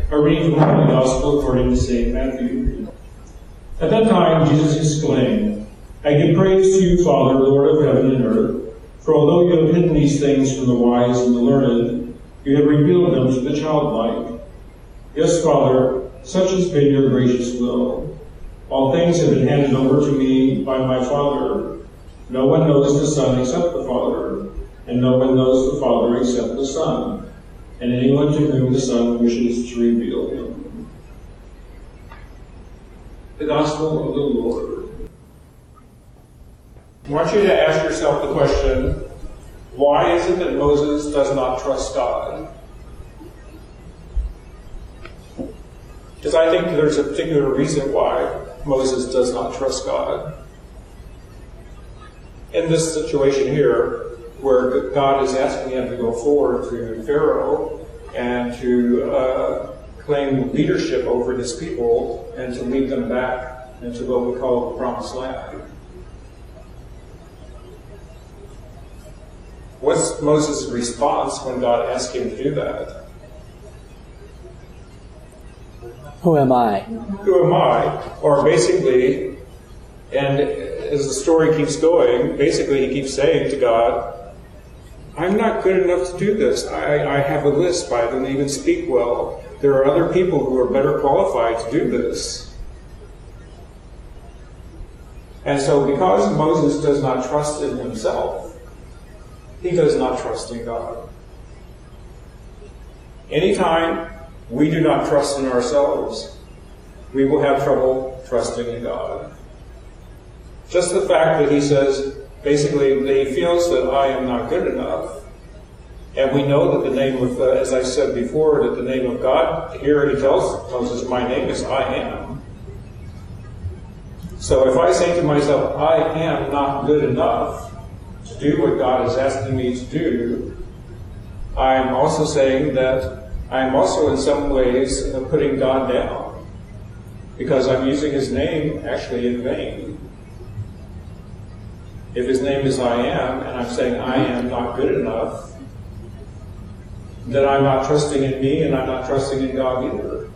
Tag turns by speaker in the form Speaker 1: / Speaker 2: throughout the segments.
Speaker 1: A reading from the Holy Gospel according to St. Matthew. At that time Jesus exclaimed, I give praise to you, Father, Lord of heaven and earth, for although you have hidden these things from the wise and the learned, you have revealed them to the childlike. Yes, Father, such has been your gracious will. All things have been handed over to me by my Father. No one knows the Son except the Father, and no one knows the Father except the Son, and anyone to whom the Son wishes to reveal him. The Gospel of the Lord. I want you to ask yourself the question, why is it that Moses does not trust God? Because I think there's a particular reason why Moses does not trust God. In this situation here, where God is asking him to go forward to Pharaoh and to claim leadership over his people and to lead them back into what we call the Promised Land. What's Moses' response when God asks him to do that?
Speaker 2: Who am I?
Speaker 1: Who am I? Or basically, and as the story keeps going, basically he keeps saying to God, I'm not good enough to do this. I have a lisp. I don't even speak well. There are other people who are better qualified to do this. And so because Moses does not trust in himself, he does not trust in God. Anytime we do not trust in ourselves, we will have trouble trusting in God. Just the fact that he says, basically, that he feels that I am not good enough. And we know that the name of, as I said before, that the name of God, here he tells Moses, my name is I am. So if I say to myself, I am not good enough to do what God is asking me to do, I'm also saying that I'm also in some ways putting God down, because I'm using his name actually in vain. If his name is I am, and I'm saying I am not good enough, then I'm not trusting in me and I'm not trusting in God either.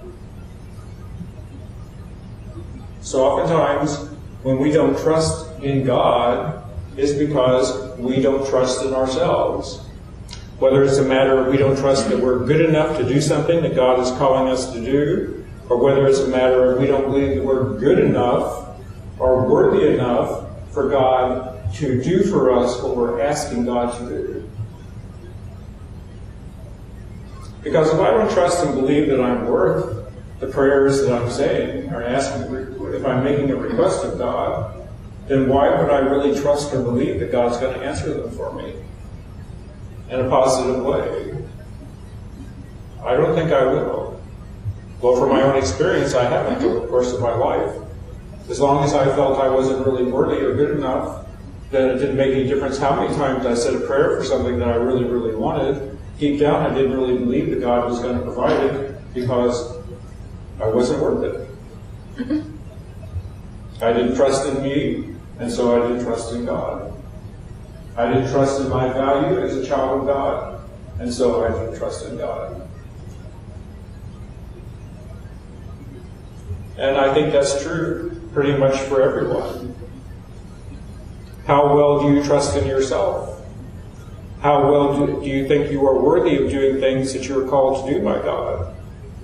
Speaker 1: So oftentimes, when we don't trust in God, it's because we don't trust in ourselves. Whether it's a matter of we don't trust that we're good enough to do something that God is calling us to do, or whether it's a matter of we don't believe that we're good enough or worthy enough for God to do for us what we're asking God to do. Because if I don't trust and believe that I'm worth the prayers that I'm saying or asking, if I'm making a request of God, then why would I really trust or believe that God's going to answer them for me in a positive way? I don't think I will. Well, from my own experience, I haven't over the course of my life. As long as I felt I wasn't really worthy or good enough, then it didn't make any difference how many times I said a prayer for something that I really, really wanted. Deep down, I didn't really believe that God was going to provide it because I wasn't worth it. I didn't trust in me, and so I didn't trust in God. I didn't trust in my value as a child of God, and so I didn't trust in God. And I think that's true pretty much for everyone. How well do you trust in yourself? How well do you think you are worthy of doing things that you're called to do by God?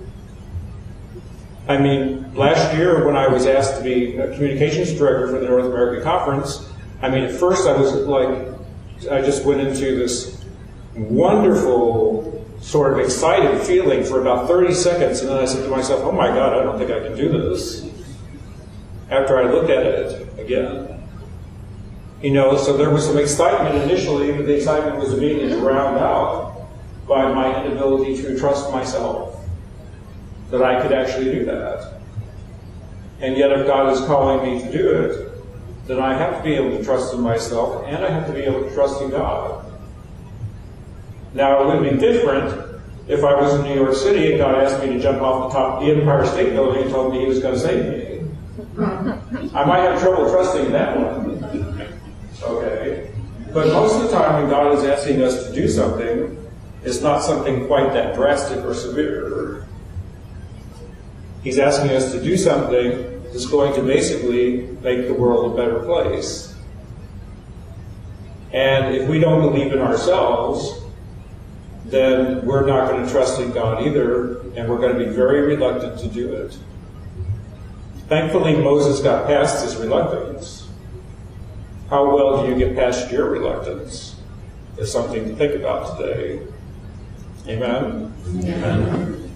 Speaker 1: I mean, last year when I was asked to be a communications director for the North American Conference, at first I was I just went into this wonderful sort of excited feeling for about 30 seconds, and then I said to myself, oh my God, I don't think I can do this, after I looked at it again. So there was some excitement initially, but the excitement was immediately drowned out by my inability to trust myself, that I could actually do that. And yet if God is calling me to do it, then I have to be able to trust in myself, and I have to be able to trust in God. Now, it would be different if I was in New York City and God asked me to jump off the top of the Empire State Building and told me he was going to save me. I might have trouble trusting that one. Okay? But most of the time when God is asking us to do something, it's not something quite that drastic or severe. He's asking us to do something that's going to basically make the world a better place. And if we don't believe in ourselves, then we're not going to trust in God either, and we're going to be very reluctant to do it. Thankfully, Moses got past his reluctance. How well do you get past your reluctance? Is something to think about today. Amen?
Speaker 3: Amen.